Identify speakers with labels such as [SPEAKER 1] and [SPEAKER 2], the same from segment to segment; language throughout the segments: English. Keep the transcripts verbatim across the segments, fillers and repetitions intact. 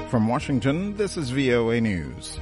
[SPEAKER 1] From Washington, this is V O A News.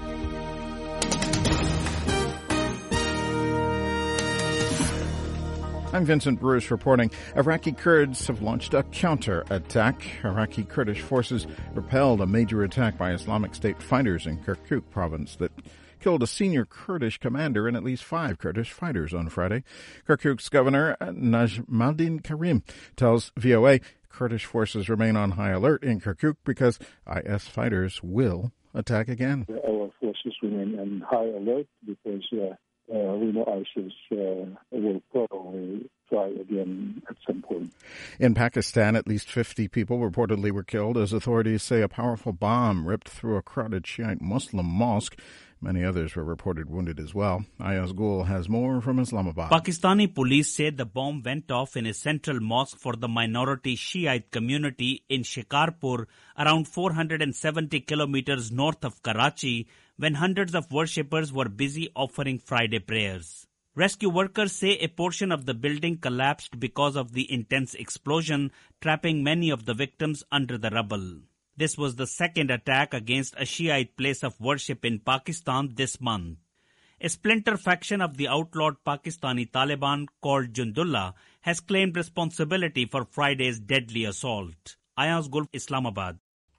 [SPEAKER 1] I'm Vincent Bruce reporting. Iraqi Kurds have launched a counter-attack. Iraqi Kurdish forces repelled a major attack by Islamic State fighters in Kirkuk province that killed a senior Kurdish commander and at least five Kurdish fighters on Friday. Kirkuk's governor, Najmuddin Karim, tells V O A Kurdish forces remain on high alert in Kirkuk because I S fighters will attack again.
[SPEAKER 2] Our forces remain on high alert because uh, uh, we know ISIS uh, will probably try again at some point.
[SPEAKER 1] In Pakistan, at least fifty people reportedly were killed as authorities say a powerful bomb ripped through a crowded Shiite Muslim mosque. Many others were reported wounded as well. Ayaz Gul has more from Islamabad.
[SPEAKER 3] Pakistani police said the bomb went off in a central mosque for the minority Shiite community in Shikarpur, around four hundred seventy kilometers north of Karachi, when hundreds of worshippers were busy offering Friday prayers. Rescue workers say a portion of the building collapsed because of the intense explosion, trapping many of the victims under the rubble. This was the second attack against a Shiite place of worship in Pakistan this month. A splinter faction of the outlawed Pakistani Taliban called Jundullah has claimed responsibility for Friday's deadly assault. Ayaz Gul, Islamabad.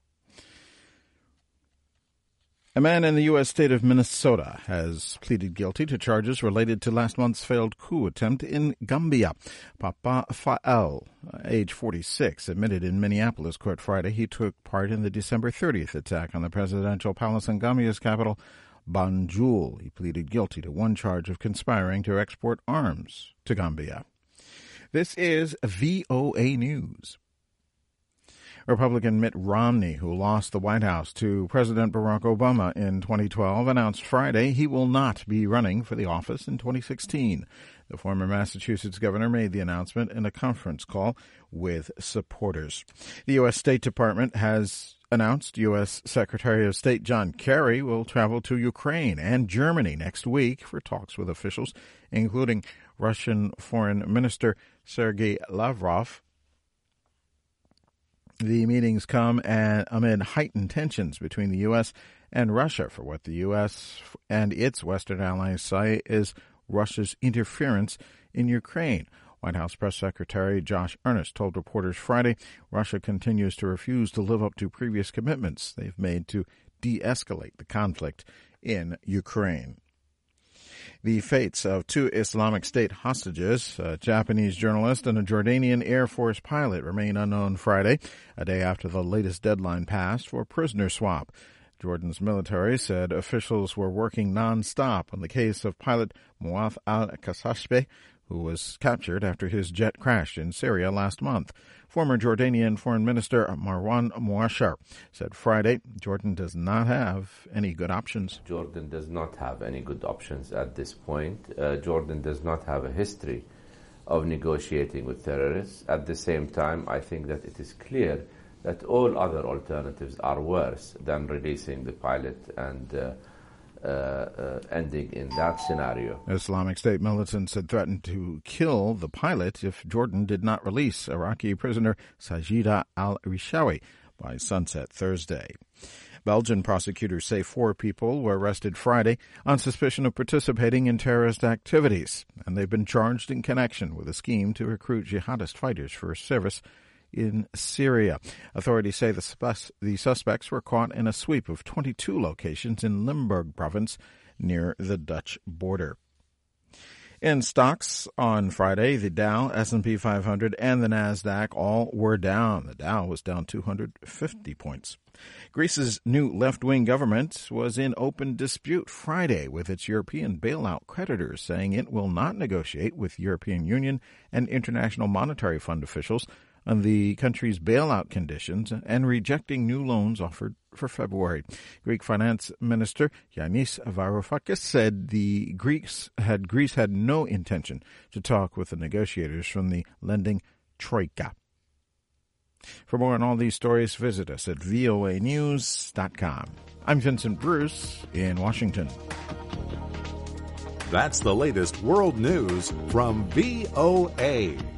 [SPEAKER 1] A man in the U S state of Minnesota has pleaded guilty to charges related to last month's failed coup attempt in Gambia. Papa Fael, age forty-six, admitted in Minneapolis court Friday he took part in the December thirtieth attack on the presidential palace in Gambia's capital, Banjul. He pleaded guilty to one charge of conspiring to export arms to Gambia. This is V O A News. Republican Mitt Romney, who lost the White House to President Barack Obama in twenty twelve, announced Friday he will not be running for the office in twenty sixteen. The former Massachusetts governor made the announcement in a conference call with supporters. The U S State Department has announced U S Secretary of State John Kerry will travel to Ukraine and Germany next week for talks with officials, including Russian Foreign Minister Sergei Lavrov. The meetings come amid heightened tensions between the U S and Russia for what the U S and its Western allies say is Russia's interference in Ukraine. White House Press Secretary Josh Earnest told reporters Friday Russia continues to refuse to live up to previous commitments they've made to de-escalate the conflict in Ukraine. The fates of two Islamic State hostages, a Japanese journalist and a Jordanian Air Force pilot, remain unknown Friday, a day after the latest deadline passed for prisoner swap. Jordan's military said officials were working nonstop on the case of pilot Muath al-Kasashbe, who was captured after his jet crashed in Syria last month. Former Jordanian Foreign Minister Marwan Mouashar said Friday Jordan does not have any good options.
[SPEAKER 4] Jordan does not have any good options at this point. Uh, Jordan does not have a history of negotiating with terrorists. At the same time, I think that it is clear that all other alternatives are worse than releasing the pilot and uh, Uh, uh, ending in that scenario.
[SPEAKER 1] Islamic State militants had threatened to kill the pilot if Jordan did not release Iraqi prisoner Sajida al-Rishawi by sunset Thursday. Belgian prosecutors say four people were arrested Friday on suspicion of participating in terrorist activities, and they've been charged in connection with a scheme to recruit jihadist fighters for service in Syria. Authorities say the, sus- the suspects were caught in a sweep of twenty-two locations in Limburg province near the Dutch border. In stocks on Friday, the Dow, S and P five hundred, and the NASDAQ all were down. The Dow was down two hundred fifty points. Greece's new left-wing government was in open dispute Friday with its European bailout creditors, saying it will not negotiate with European Union and International Monetary Fund officials on the country's bailout conditions and rejecting new loans offered for February. Greek Finance Minister Yanis Varoufakis said the Greeks had Greece had no intention to talk with the negotiators from the lending troika. For more on all these stories, visit us at V O A news dot com. I'm Vincent Bruce in Washington.
[SPEAKER 5] That's the latest world news from V O A.